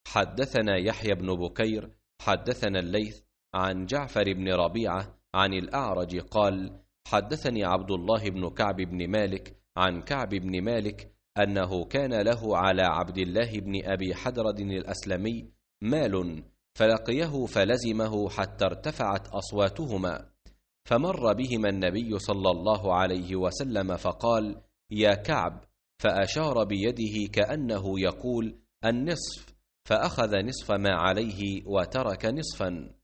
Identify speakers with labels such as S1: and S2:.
S1: حدثنا يحيى بن بكير حدثنا الليث عن جعفر بن ربيعة عن الأعرج قال: حدثني عبد الله بن كعب بن مالك عن كعب بن مالك أنه كان له على عبد الله بن أبي حدرد الأسلمي مال، فلقيه فلزمه حتى ارتفعت أصواتهما، فمر بهما النبي صلى الله عليه وسلم فقال: يا كعب، فأشار بيده كأنه يقول: النصف، فأخذ نصف ما عليه وترك نصفا.